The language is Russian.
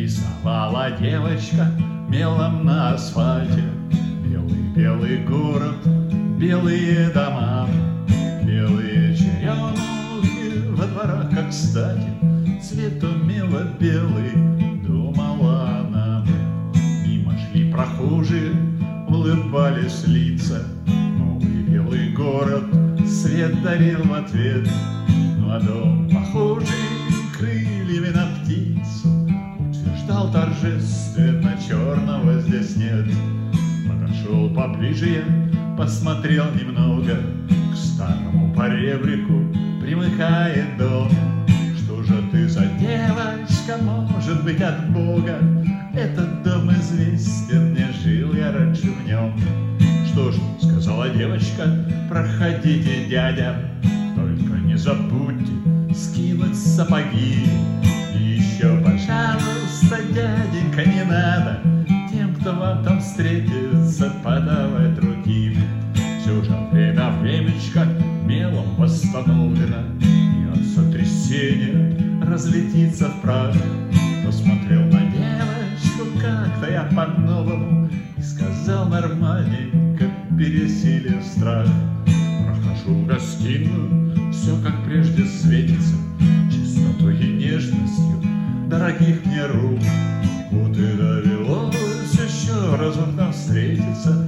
Рисовала девочка мелом на асфальте белый-белый город, белые дома, белые черемухи во дворах, как кстати, цвет у мела белый, думала она. Мимо шли прохожие, улыбались лица, новый белый город свет дарил в ответ. Ну а дом, похожий крыльями на птицу, утверждал торжественно: черного здесь нет. Подошел поближе я, посмотрел немного, к старому поребрику примыкает дом. Что же ты за девочка, может быть, от Бога? Этот дом известен мне, жил я раньше в нем. Что ж, сказала девочка, проходите, дядя, только не забудьте скинуть сапоги. И еще, пожалуйста, дяденька, не надо тем, кто вам там встретится, подавать руки. Все же время времечко мелом восстановлено, и от сотрясения разлетится в прах. Посмотрел на девочку как-то я по-новому и сказал нормальненько, пересилив страх: прохожу в гостиную, все как прежде светится чистотой и нежностью дорогих мне рук. Вот и довелось еще разок нам встретиться,